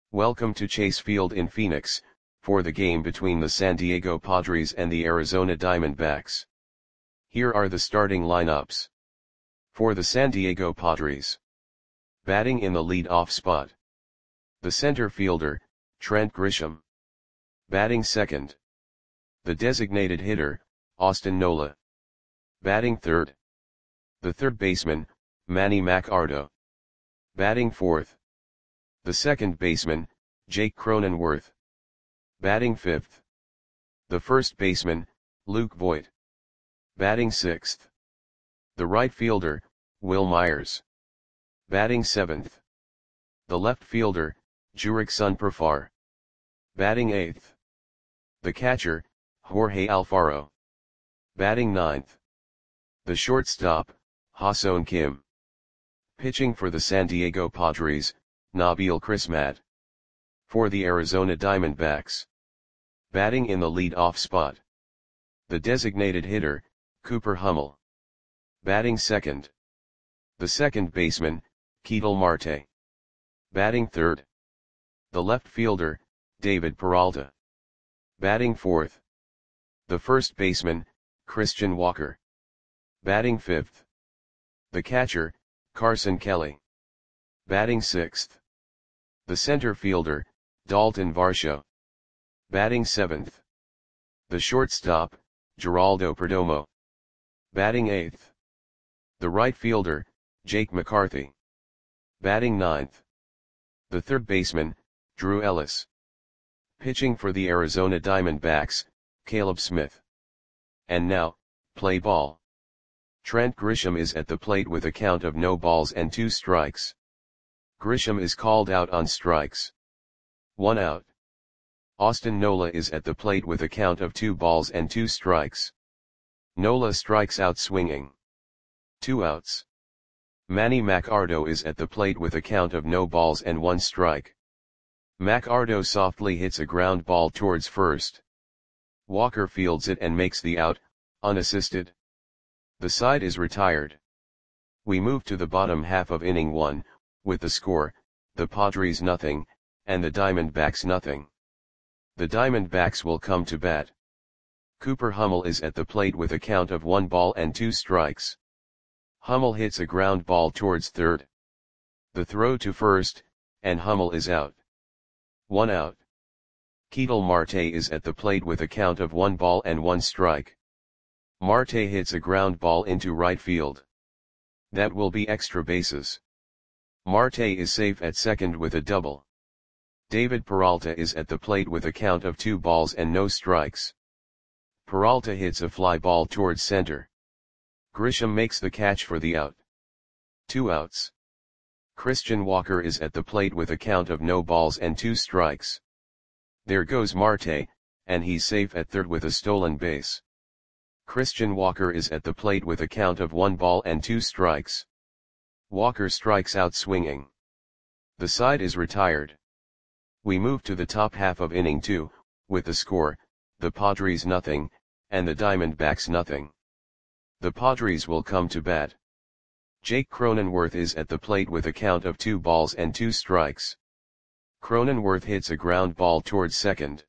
Welcome to Chase Field in Phoenix, for the game between the San Diego Padres and the Arizona Diamondbacks. Here are the starting lineups. For the San Diego Padres. Batting in the lead-off spot. The center fielder, Trent Grisham. Batting second. The designated hitter, Austin Nola. Batting third. The third baseman, Manny Machado. Batting fourth. The second baseman, Jake Cronenworth. Batting fifth. The first baseman, Luke Voit. Batting sixth. The right fielder, Wil Myers. Batting seventh. The left fielder, Jurickson Profar. Batting eighth. The catcher, Jorge Alfaro. Batting ninth. The shortstop, Ha-Seong Kim. Pitching for the San Diego Padres, Nabil Crismatt. For the Arizona Diamondbacks. Batting in the lead-off spot. The designated hitter, Cooper Hummel. Batting second. The second baseman, Ketel Marte. Batting third. The left fielder, David Peralta. Batting fourth. The first baseman, Christian Walker. Batting fifth. The catcher, Carson Kelly. Batting sixth. The center fielder, Dalton Varsho. Batting seventh. The shortstop, Geraldo Perdomo. Batting eighth. The right fielder, Jake McCarthy. Batting ninth. The third baseman, Drew Ellis. Pitching for the Arizona Diamondbacks, Caleb Smith. And now, play ball. Trent Grisham is at the plate with a count of no balls and 2 strikes. Grisham is called out on strikes. 1 out. Austin Nola is at the plate with a count of 2 balls and 2 strikes. Nola strikes out swinging. 2 outs. Manny Machado is at the plate with a count of no balls and 1 strike. Machado softly hits a ground ball towards first. Walker fields it and makes the out, unassisted. The side is retired. We move to the bottom half of inning 1, with the score, the Padres nothing, and the Diamondbacks nothing. The Diamondbacks will come to bat. Cooper Hummel is at the plate with a count of 1 ball and 2 strikes. Hummel hits a ground ball towards third. The throw to first, and Hummel is out. 1 out. Ketel Marte is at the plate with a count of 1 ball and 1 strike. Marte hits a ground ball into right field. That will be extra bases. Marte is safe at second with a double. David Peralta is at the plate with a count of 2 balls and no strikes. Peralta hits a fly ball towards center. Grisham makes the catch for the out. 2 outs. Christian Walker is at the plate with a count of no balls and 2 strikes. There goes Marte, and he's safe at third with a stolen base. Christian Walker is at the plate with a count of 1 ball and 2 strikes. Walker strikes out swinging. The side is retired. We move to the top half of inning 2, with the score, the Padres nothing, and the Diamondbacks nothing. The Padres will come to bat. Jake Cronenworth is at the plate with a count of 2 balls and 2 strikes. Cronenworth hits a ground ball towards second.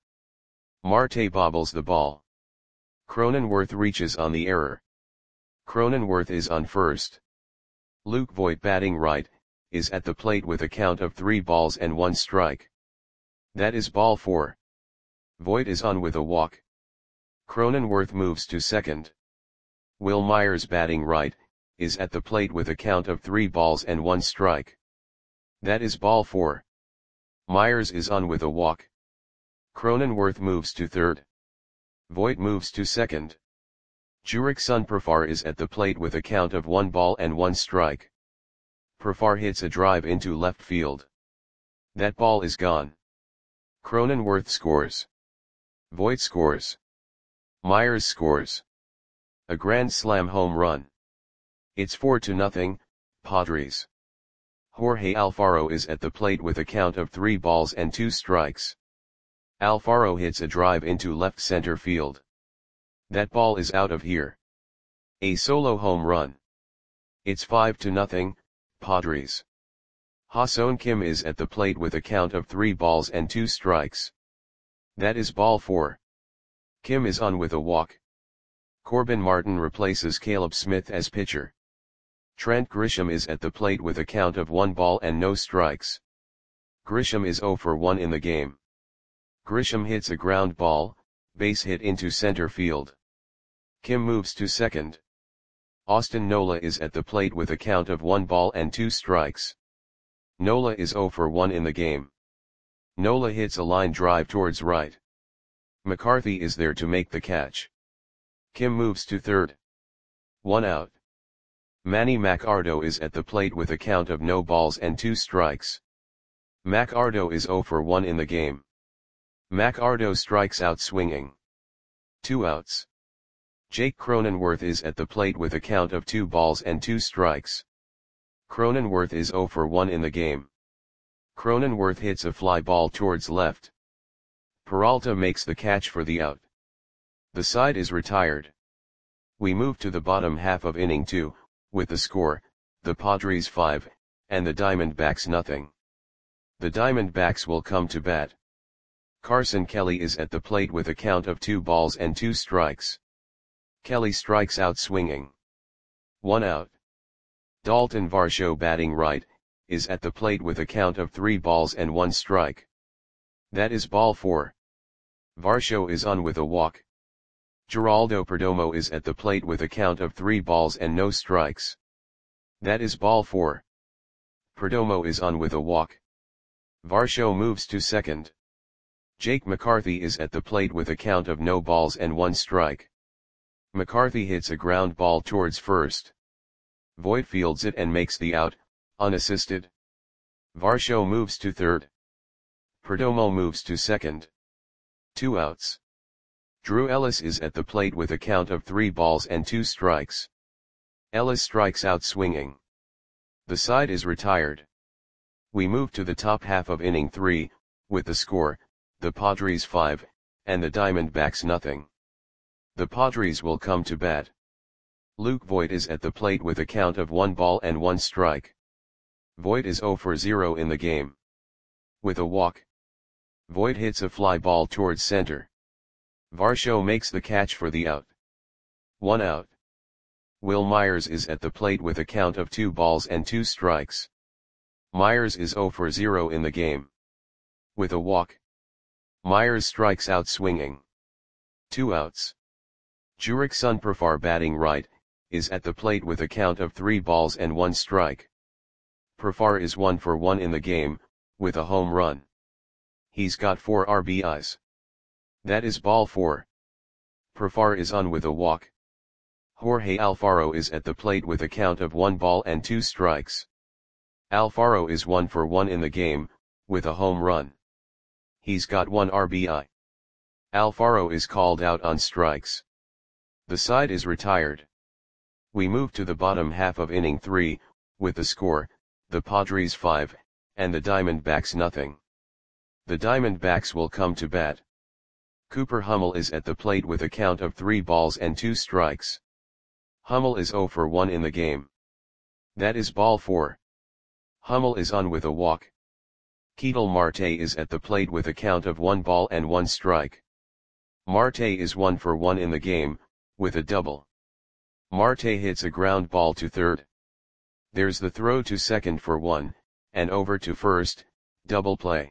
Marte bobbles the ball. Cronenworth reaches on the error. Cronenworth is on first. Luke Voit, batting right, is at the plate with a count of 3 balls and 1 strike. That is ball 4. Voit is on with a walk. Cronenworth moves to second. Wil Myers, batting right, is at the plate with a count of 3 balls and 1 strike. That is ball 4. Myers is on with a walk. Cronenworth moves to third. Voit moves to second. Jurickson Profar is at the plate with a count of 1 ball and 1 strike. Profar hits a drive into left field. That ball is gone. Cronenworth scores. Voit scores. Myers scores. A grand slam home run. It's 4-0, Padres. Jorge Alfaro is at the plate with a count of 3 balls and 2 strikes. Alfaro hits a drive into left center field. That ball is out of here. A solo home run. It's 5-0, Padres. Ha-seon Kim is at the plate with a count of 3 balls and 2 strikes. That is ball 4. Kim is on with a walk. Corbin Martin replaces Caleb Smith as pitcher. Trent Grisham is at the plate with a count of 1 ball and no strikes. Grisham is 0 for 1 in the game. Grisham hits a ground ball, base hit into center field. Kim moves to second. Austin Nola is at the plate with a count of 1 ball and 2 strikes. Nola is 0 for 1 in the game. Nola hits a line drive towards right. McCarthy is there to make the catch. Kim moves to third. 1 out. Manny Macardo is at the plate with a count of no balls and 2 strikes. Macardo is 0 for 1 in the game. Macardo strikes out swinging. 2 outs. Jake Cronenworth is at the plate with a count of 2 balls and 2 strikes. Cronenworth is 0 for 1 in the game. Cronenworth hits a fly ball towards left. Peralta makes the catch for the out. The side is retired. We move to the bottom half of inning 2, with the score, the Padres 5, and the Diamondbacks nothing. The Diamondbacks will come to bat. Carson Kelly is at the plate with a count of 2 balls and 2 strikes. Kelly strikes out swinging. 1 out. Dalton Varsho batting right, is at the plate with a count of 3 balls and 1 strike. That is ball 4. Varsho is on with a walk. Geraldo Perdomo is at the plate with a count of 3 balls and no strikes. That is ball 4. Perdomo is on with a walk. Varsho moves to second. Jake McCarthy is at the plate with a count of no balls and 1 strike. McCarthy hits a ground ball towards first. Voit fields it and makes the out, unassisted. Varsho moves to third. Perdomo moves to second. 2 outs. Drew Ellis is at the plate with a count of 3 balls and 2 strikes. Ellis strikes out swinging. The side is retired. We move to the top half of inning 3, with the score, the Padres 5, and the Diamondbacks nothing. The Padres will come to bat. Luke Voit is at the plate with a count of 1 ball and 1 strike. Voit is 0 for 0 in the game. With a walk. Voit hits a fly ball towards center. Varsho makes the catch for the out. 1 out. Will Myers is at the plate with a count of 2 balls and 2 strikes. Myers is 0 for 0 in the game. With a walk. Myers strikes out swinging. 2 outs. Jurickson Profar batting right, is at the plate with a count of 3 balls and 1 strike. Profar is 1 for 1 in the game, with a home run. He's got 4 RBIs. That is ball 4. Profar is on with a walk. Jorge Alfaro is at the plate with a count of 1 ball and 2 strikes. Alfaro is 1 for 1 in the game, with a home run. He's got 1 RBI. Alfaro is called out on strikes. The side is retired. We move to the bottom half of inning 3, with the score, the Padres 5, and the Diamondbacks nothing. The Diamondbacks will come to bat. Cooper Hummel is at the plate with a count of 3 balls and 2 strikes. Hummel is 0 for 1 in the game. That is ball 4. Hummel is on with a walk. Ketel Marte is at the plate with a count of 1 ball and 1 strike. Marte is 1 for 1 in the game, with a double. Marte hits a ground ball to third. There's the throw to second for 1, and over to first, double play.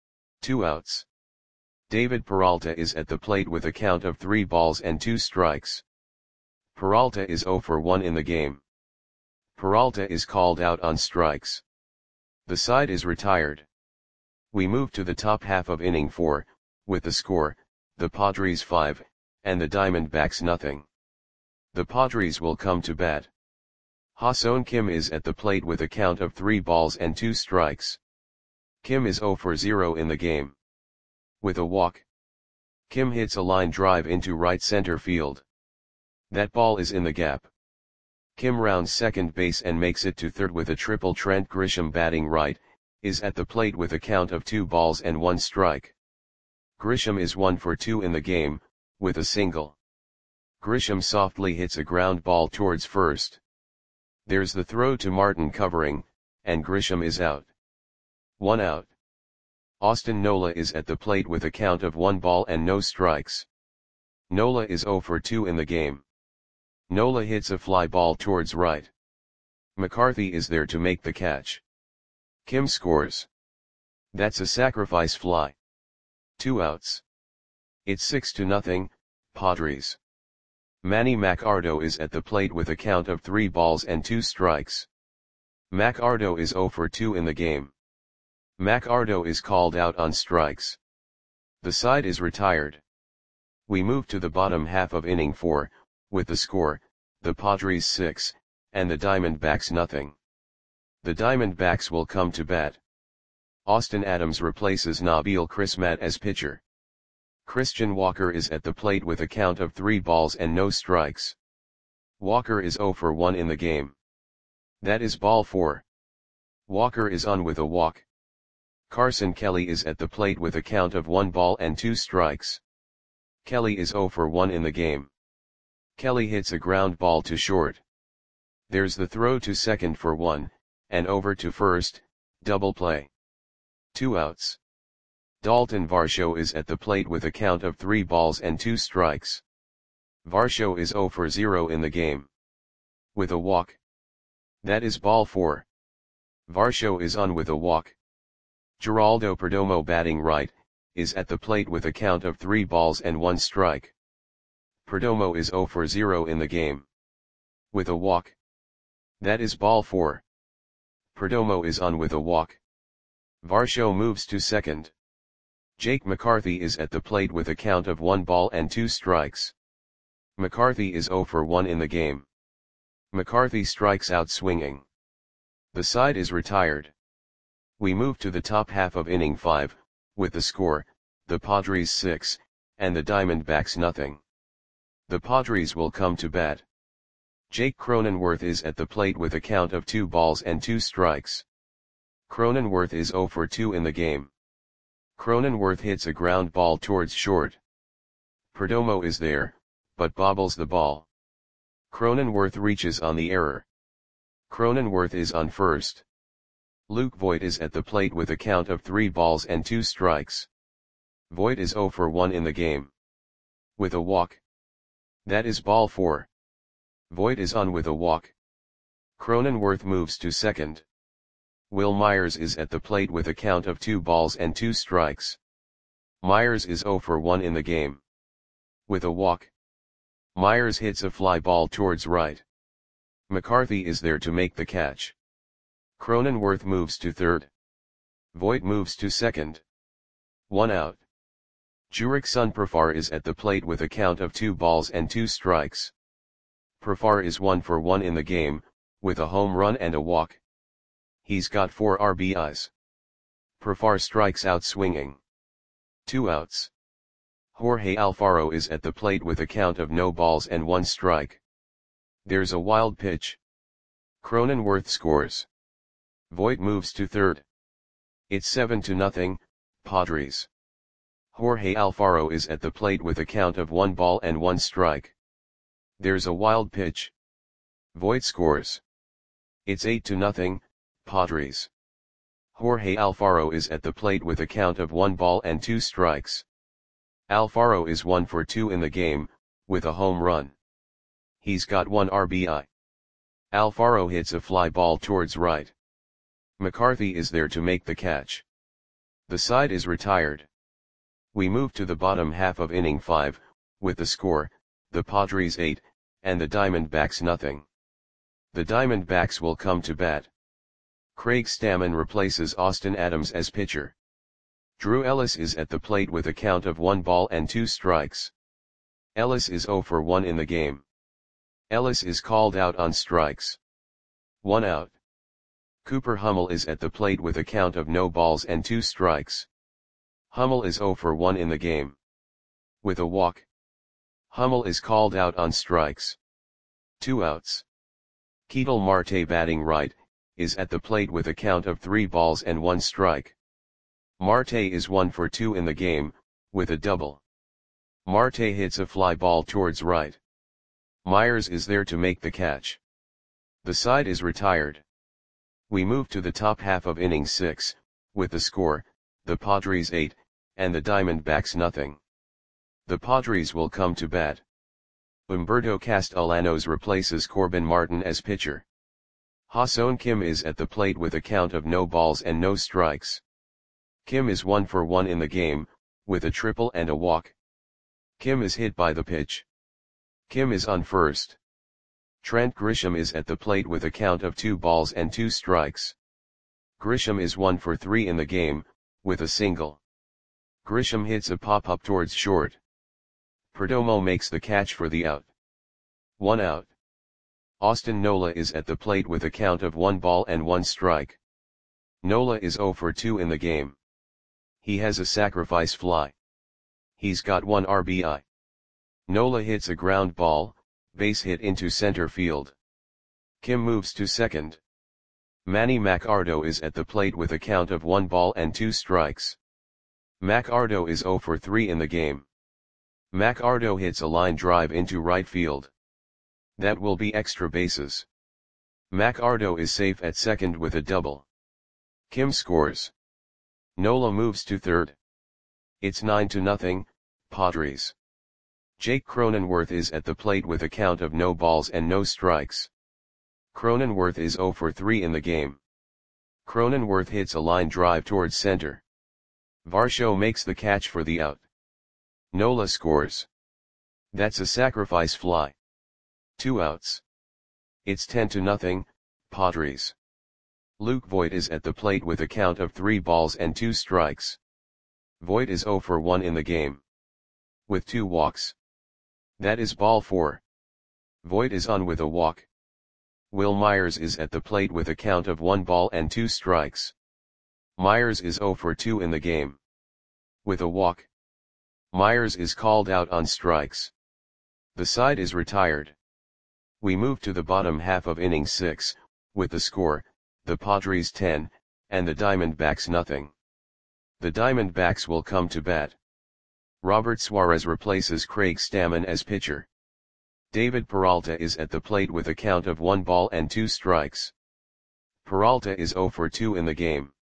2 outs. David Peralta is at the plate with a count of 3 balls and 2 strikes. Peralta is 0 for 1 in the game. Peralta is called out on strikes. The side is retired. We move to the top half of inning 4, with the score, the Padres 5, and the Diamondbacks nothing. The Padres will come to bat. Ha-seon Kim is at the plate with a count of 3 balls and 2 strikes. Kim is 0 for 0 in the game. With a walk. Kim hits a line drive into right center field. That ball is in the gap. Kim rounds second base and makes it to third with a triple. Trent Grisham batting right, is at the plate with a count of 2 balls and 1 strike. Grisham is 1 for 2 in the game, with a single. Grisham softly hits a ground ball towards first. There's the throw to Martin covering, and Grisham is out. 1 out. Austin Nola is at the plate with a count of 1 ball and no strikes. Nola is 0 for 2 in the game. Nola hits a fly ball towards right. McCarthy is there to make the catch. Kim scores. That's a sacrifice fly. 2 outs. It's 6-0, Padres. Manny Machado is at the plate with a count of 3 balls and 2 strikes. Machado is 0 for 2 in the game. Machado is called out on strikes. The side is retired. We move to the bottom half of inning 4, with the score, the Padres 6, and the Diamondbacks nothing. The Diamondbacks will come to bat. Austin Adams replaces Nabil Crismatt as pitcher. Christian Walker is at the plate with a count of 3 balls and no strikes. Walker is 0 for 1 in the game. That is ball 4. Walker is on with a walk. Carson Kelly is at the plate with a count of 1 ball and 2 strikes. Kelly is 0 for 1 in the game. Kelly hits a ground ball to short. There's the throw to second for 1, and over to first, double play. 2 outs. Dalton Varsho is at the plate with a count of 3 balls and 2 strikes. Varsho is 0 for 0 in the game. With a walk. That is ball 4. Varsho is on with a walk. Geraldo Perdomo batting right, is at the plate with a count of 3 balls and 1 strike. Perdomo is 0 for 0 in the game. With a walk. That is ball 4. Perdomo is on with a walk. Varsho moves to second. Jake McCarthy is at the plate with a count of 1 ball and 2 strikes. McCarthy is 0 for 1 in the game. McCarthy strikes out swinging. The side is retired. We move to the top half of inning 5, with the score, the Padres 6, and the Diamondbacks nothing. The Padres will come to bat. Jake Cronenworth is at the plate with a count of 2 balls and 2 strikes. Cronenworth is 0 for 2 in the game. Cronenworth hits a ground ball towards short. Perdomo is there, but bobbles the ball. Cronenworth reaches on the error. Cronenworth is on first. Luke Voit is at the plate with a count of 3 balls and 2 strikes. Voit is 0 for 1 in the game. With a walk. That is ball 4. Voit is on with a walk. Cronenworth moves to second. Will Myers is at the plate with a count of 2 balls and 2 strikes. Myers is 0 for 1 in the game. With a walk. Myers hits a fly ball towards right. McCarthy is there to make the catch. Cronenworth moves to third. Voit moves to second. 1 out. Jurickson Profar is at the plate with a count of 2 balls and 2 strikes. Profar is 1 for 1 in the game, with a home run and a walk. He's got 4 RBIs. Profar strikes out swinging. 2 outs. Jorge Alfaro is at the plate with a count of no balls and 1 strike. There's a wild pitch. Cronenworth scores. Voit moves to third. It's 7-0, Padres. Jorge Alfaro is at the plate with a count of 1 ball and 1 strike. There's a wild pitch. Voit scores. It's 8-0, Padres. Jorge Alfaro is at the plate with a count of 1 ball and 2 strikes. Alfaro is 1 for 2 in the game, with a home run. He's got 1 RBI. Alfaro hits a fly ball towards right. McCarthy is there to make the catch. The side is retired. We move to the bottom half of inning 5, with the score, the Padres 8, and the Diamondbacks nothing. The Diamondbacks will come to bat. Craig Stammen replaces Austin Adams as pitcher. Drew Ellis is at the plate with a count of 1 ball and 2 strikes. Ellis is 0 for 1 in the game. Ellis is called out on strikes. 1 out. Cooper Hummel is at the plate with a count of no balls and 2 strikes. Hummel is 0 for 1 in the game. With a walk. Hummel is called out on strikes. 2 outs. Ketel Marte batting right, is at the plate with a count of 3 balls and 1 strike. Marte is 1 for 2 in the game, with a double. Marte hits a fly ball towards right. Myers is there to make the catch. The side is retired. We move to the top half of inning 6, With the score, the Padres 8, and the Diamondbacks nothing. The Padres will come to bat. Humberto Castellanos replaces Corbin Martin as pitcher. Ha-Seong Kim is at the plate with a count of no balls and no strikes. Kim is 1 for 1 in the game, with a triple and a walk. Kim is hit by the pitch. Kim is on first. Trent Grisham is at the plate with a count of 2 balls and 2 strikes. Grisham is 1 for 3 in the game, with a single. Grisham hits a pop-up towards short. Perdomo makes the catch for the out. 1 out. Austin Nola is at the plate with a count of 1 ball and 1 strike. Nola is 0 for 2 in the game. He has a sacrifice fly. He's got 1 RBI. Nola hits a ground ball, base hit into center field. Kim moves to second. Manny Macardo is at the plate with a count of 1 ball and 2 strikes. Macardo is 0 for 3 in the game. Macardo hits a line drive into right field. That will be extra bases. Macardo is safe at second with a double. Kim scores. Nola moves to third. It's 9-0, Padres. Jake Cronenworth is at the plate with a count of no balls and no strikes. Cronenworth is 0 for 3 in the game. Cronenworth hits a line drive towards center. Varsho makes the catch for the out. Nola scores. That's a sacrifice fly. 2 outs. It's 10-0, Padres. Luke Voit is at the plate with a count of 3 balls and 2 strikes. Voit is 0 for 1 in the game. With 2 walks. That is ball 4. Voit is on with a walk. Will Myers is at the plate with a count of 1 ball and 2 strikes. Myers is 0 for 2 in the game. With a walk. Myers is called out on strikes. The side is retired. We move to the bottom half of inning 6, with the score, the Padres 10, and the Diamondbacks nothing. The Diamondbacks will come to bat. Robert Suarez replaces Craig Stammen as pitcher. David Peralta is at the plate with a count of 1 ball and 2 strikes. Peralta is 0 for 2 in the game.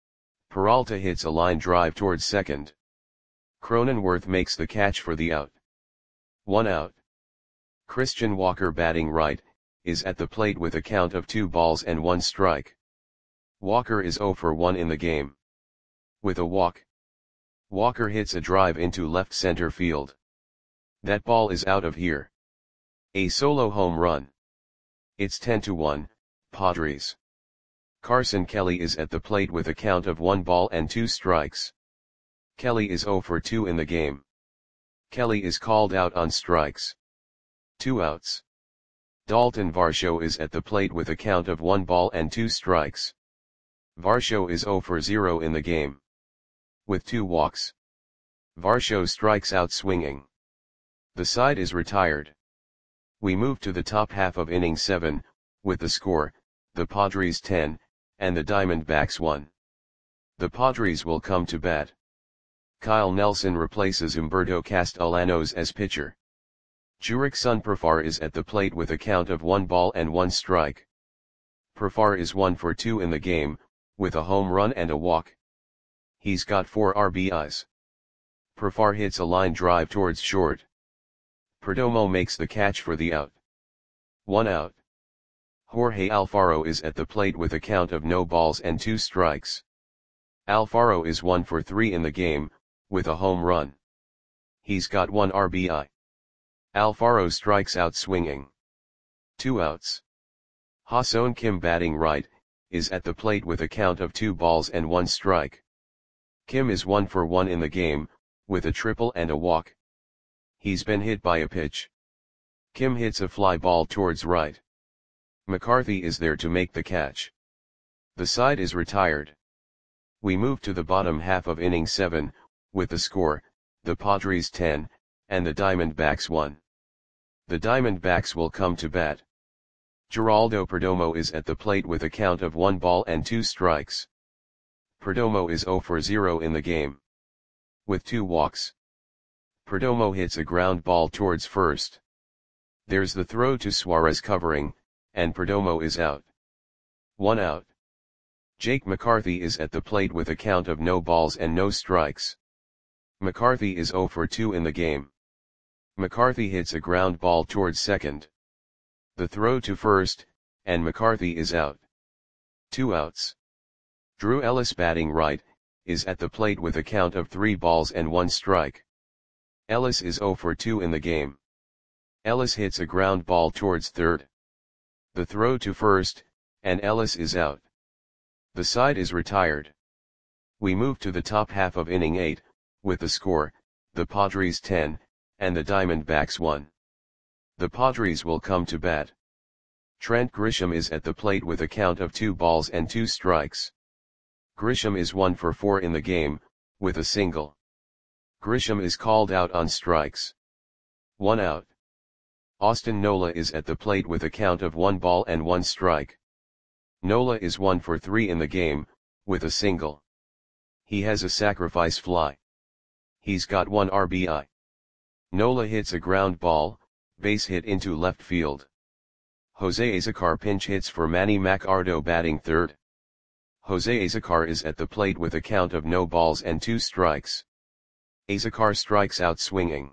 Peralta hits a line drive towards second. Cronenworth makes the catch for the out. 1 out. Christian Walker batting right, is at the plate with a count of 2 balls and 1 strike. Walker is 0 for 1 in the game. With a walk. Walker hits a drive into left center field. That ball is out of here. A solo home run. It's 10-1, Padres. Carson Kelly is at the plate with a count of 1 ball and 2 strikes. Kelly is 0 for 2 in the game. Kelly is called out on strikes. 2 outs. Dalton Varsho is at the plate with a count of 1 ball and 2 strikes. Varsho is 0 for 0 in the game. With 2 walks. Varsho strikes out swinging. The side is retired. We move to the top half of inning 7, with the score, the Padres 10, and the Diamondbacks 1. The Padres will come to bat. Kyle Nelson replaces Humberto Castellanos as pitcher. Jurickson Profar is at the plate with a count of 1 ball and 1 strike. Profar is 1 for 2 in the game, with a home run and a walk. He's got 4 RBIs. Profar hits a line drive towards short. Perdomo makes the catch for the out. 1 out. Jorge Alfaro is at the plate with a count of no balls and 2 strikes. Alfaro is 1 for 3 in the game, with a home run. He's got 1 RBI. Alfaro strikes out swinging. 2 outs. Ha-Seong Kim batting right, is at the plate with a count of 2 balls and 1 strike. Kim is 1 for 1 in the game, with a triple and a walk. He's been hit by a pitch. Kim hits a fly ball towards right. McCarthy is there to make the catch. The side is retired. We move to the bottom half of inning 7, with the score, the Padres 10, and the Diamondbacks 1. The Diamondbacks will come to bat. Geraldo Perdomo is at the plate with a count of 1 ball and 2 strikes. Perdomo is 0 for 0 in the game. With 2 walks. Perdomo hits a ground ball towards first. There's the throw to Suarez covering, and Perdomo is out. 1 out. Jake McCarthy is at the plate with a count of no balls and no strikes. McCarthy is 0 for 2 in the game. McCarthy hits a ground ball towards second. The throw to first, and McCarthy is out. 2 outs. Drew Ellis, batting right, is at the plate with a count of 3 balls and 1 strike. Ellis is 0 for 2 in the game. Ellis hits a ground ball towards third. The throw to first, and Ellis is out. The side is retired. We move to the top half of inning 8, with the score, the Padres 10, and the Diamondbacks 1. The Padres will come to bat. Trent Grisham is at the plate with a count of 2 balls and 2 strikes. Grisham is 1 for 4 in the game, with a single. Grisham is called out on strikes. 1 out. Austin Nola is at the plate with a count of 1 ball and 1 strike. Nola is 1 for 3 in the game, with a single. He has a sacrifice fly. He's got 1 RBI. Nola hits a ground ball, base hit into left field. Jose Azocar pinch hits for Manny Machado, batting third. Jose Azocar is at the plate with a count of no balls and 2 strikes. Azocar strikes out swinging.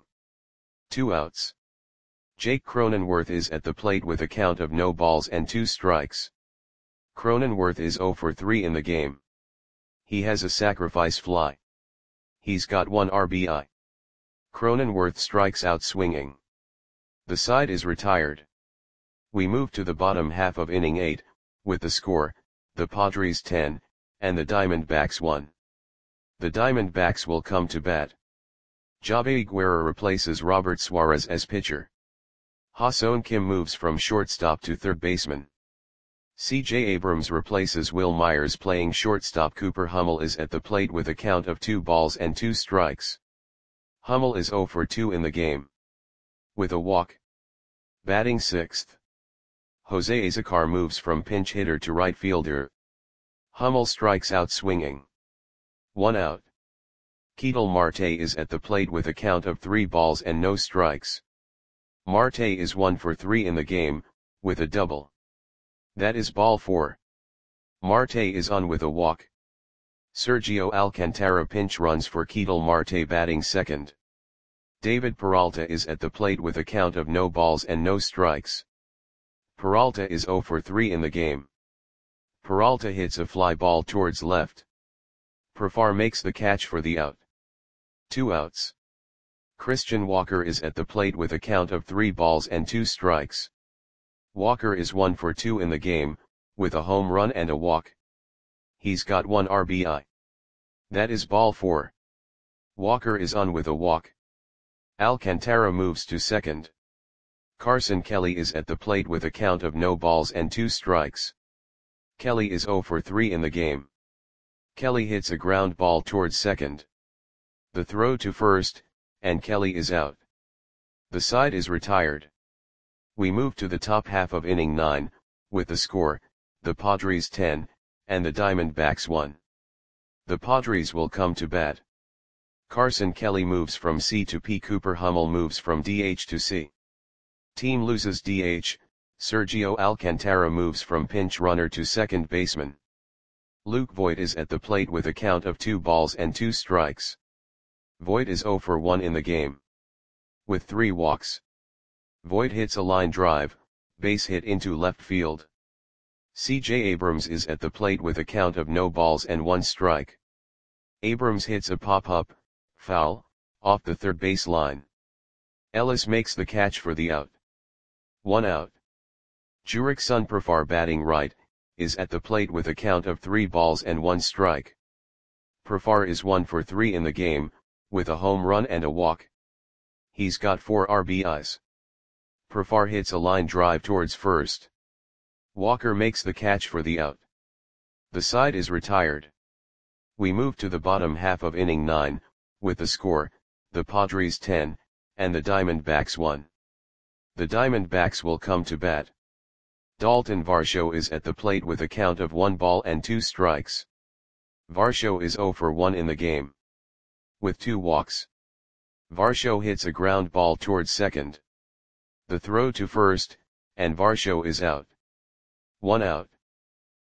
2 outs. Jake Cronenworth is at the plate with a count of no balls and 2 strikes. Cronenworth is 0 for 3 in the game. He has a sacrifice fly. He's got 1 RBI. Cronenworth strikes out swinging. The side is retired. We move to the bottom half of inning 8, with the score, the Padres 10, and the Diamondbacks 1. The Diamondbacks will come to bat. Javi Guerra replaces Robert Suarez as pitcher. Ha-Seong Kim moves from shortstop to third baseman. C.J. Abrams replaces Will Myers playing shortstop. Cooper Hummel is at the plate with a count of 2 balls and 2 strikes. Hummel is 0 for 2 in the game, with a walk. Batting sixth, Jose Azocar moves from pinch hitter to right fielder. Hummel strikes out swinging. 1 out. Ketel Marte is at the plate with a count of 3 balls and no strikes. Marte is 1 for 3 in the game, with a double. That is ball 4. Marte is on with a walk. Sergio Alcantara pinch runs for Ketel Marte, batting second. David Peralta is at the plate with a count of no balls and no strikes. Peralta is 0 for 3 in the game. Peralta hits a fly ball towards left. Profar makes the catch for the out. 2 outs. Christian Walker is at the plate with a count of 3 balls and 2 strikes. Walker is 1 for 2 in the game, with a home run and a walk. He's got 1 RBI. That is ball 4. Walker is on with a walk. Alcantara moves to second. Carson Kelly is at the plate with a count of no balls and 2 strikes. Kelly is 0 for 3 in the game. Kelly hits a ground ball towards second. The throw to first, and Kelly is out. The side is retired. We move to the top half of inning 9, with the score, the Padres 10, and the Diamondbacks 1. The Padres will come to bat. Carson Kelly moves from C to P. Cooper Hummel moves from DH to C. Team loses DH, Sergio Alcantara moves from pinch runner to second baseman. Luke Voit is at the plate with a count of 2 balls and 2 strikes. Voit is 0 for 1 in the game, with 3 walks. Voit hits a line drive, base hit into left field. C.J. Abrams is at the plate with a count of no balls and 1 strike. Abrams hits a pop-up, foul, off the third base line. Ellis makes the catch for the out. 1 out. Jurickson Profar, batting right, is at the plate with a count of 3 balls and 1 strike. Profar is 1 for 3 in the game, with a home run and a walk. He's got 4 RBIs. Profar hits a line drive towards first. Walker makes the catch for the out. The side is retired. We move to the bottom half of inning 9, with the score, the Padres 10, and the Diamondbacks 1. The Diamondbacks will come to bat. Dalton Varsho is at the plate with a count of 1 ball and 2 strikes. Varsho is 0 for 1 in the game, with 2 walks. Varsho hits a ground ball towards second. The throw to first, and Varsho is out. 1 out.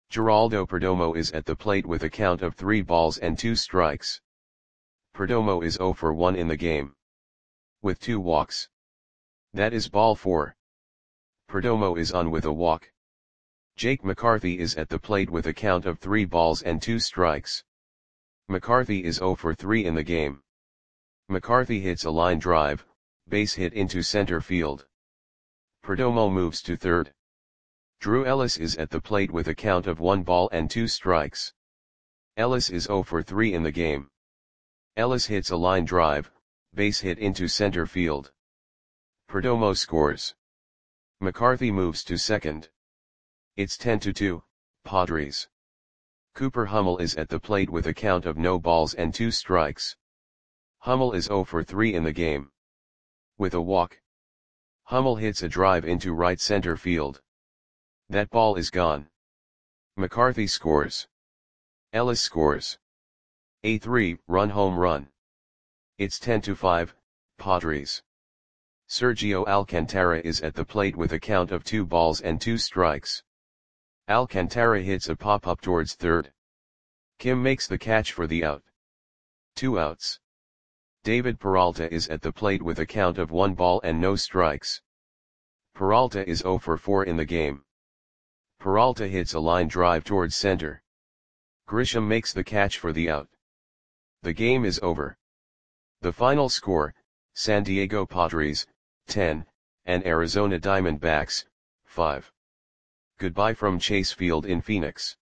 Geraldo Perdomo is at the plate with a count of 3 balls and 2 strikes. Perdomo is 0 for 1 in the game, with 2 walks. That is ball 4. Perdomo is on with a walk. Jake McCarthy is at the plate with a count of 3 balls and 2 strikes. McCarthy is 0 for 3 in the game. McCarthy hits a line drive, base hit into center field. Perdomo moves to third. Drew Ellis is at the plate with a count of 1 ball and 2 strikes. Ellis is 0 for 3 in the game. Ellis hits a line drive, base hit into center field. Perdomo scores. McCarthy moves to second. It's 10-2, Padres. Cooper Hummel is at the plate with a count of no balls and 2 strikes. Hummel is 0 for 3 in the game, with a walk. Hummel hits a drive into right center field. That ball is gone. McCarthy scores. Ellis scores. A 3-run home run. It's 10-5, Padres. Sergio Alcantara is at the plate with a count of 2 balls and 2 strikes. Alcantara hits a pop-up towards third. Kim makes the catch for the out. 2 outs. David Peralta is at the plate with a count of 1 ball and no strikes. Peralta is 0 for 4 in the game. Peralta hits a line drive towards center. Grisham makes the catch for the out. The game is over. The final score, San Diego Padres, 10, and Arizona Diamondbacks, 5. Goodbye from Chase Field in Phoenix.